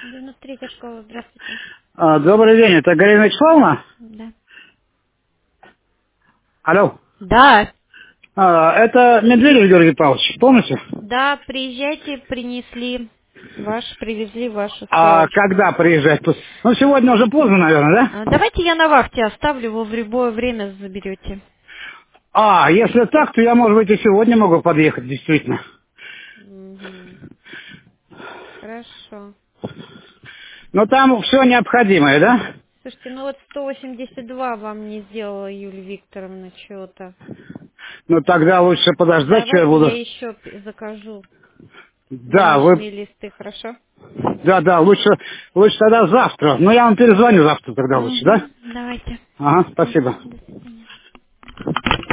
93-я школа, здравствуйте. Добрый день, это Галина Вячеславовна? Да. Алло. Да. Это Медведев Георгий Павлович, помните? Да, приезжайте, привезли вашу А справочку. когда приезжать? Ну, сегодня уже поздно, наверное, да? Давайте я на вахте оставлю, вы в любое время заберете. Если так, то я, может быть, и сегодня могу подъехать, действительно. Мгм. Хорошо. Но там все необходимое, да? Слушайте, ну вот 182 вам не сделала Юлия Викторовна чего-то. Ну, тогда лучше подождать, что я Давайте я буду. еще закажу Да, больничные листы, хорошо? да, лучше тогда завтра. Ну, я вам перезвоню завтра тогда лучше, да? Угу, давайте. Ага, спасибо. До свидания.